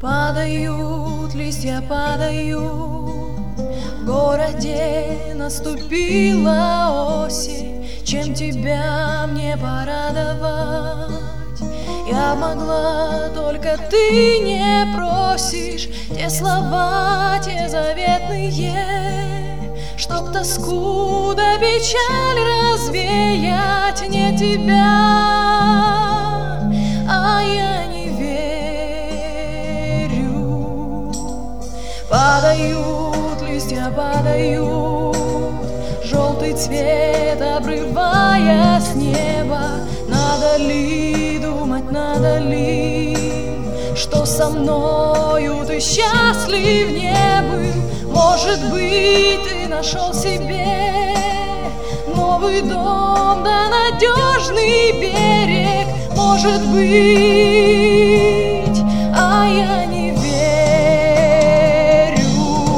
Падают листья, падают, в городе наступила осень. Чем тебя мне порадовать? Я могла, только ты не просишь. Те слова, те заветные, чтоб тоску да печаль развеять. Не тебя, а я не верю. Падают листья, падают, желтый цвет обрывая с неба. Надо ли думать, надо ли, что со мною ты счастлив не был? Может быть, ты нашел себе новый дом да надежный берег. Может быть, а я не верю.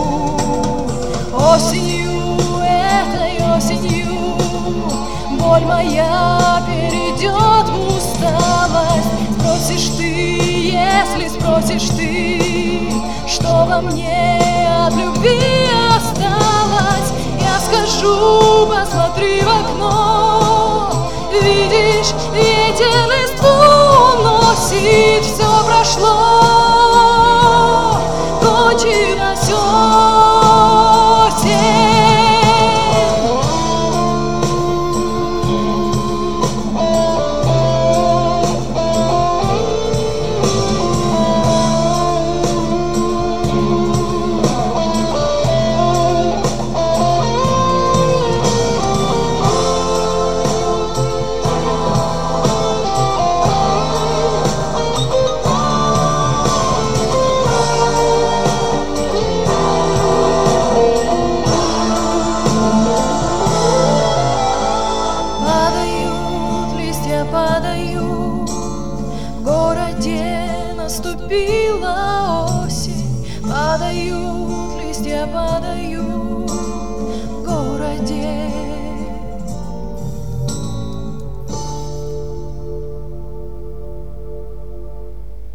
Осенью, этой осенью, боль моя перейдет в усталость. Спросишь ты, если спросишь ты, что во мне от любви осталось, я скажу: посмотри в окно. Видишь, ветер листву уносит. Все прошло, кончилась осень. Падают, в городе наступила осень. Падают листья, падают.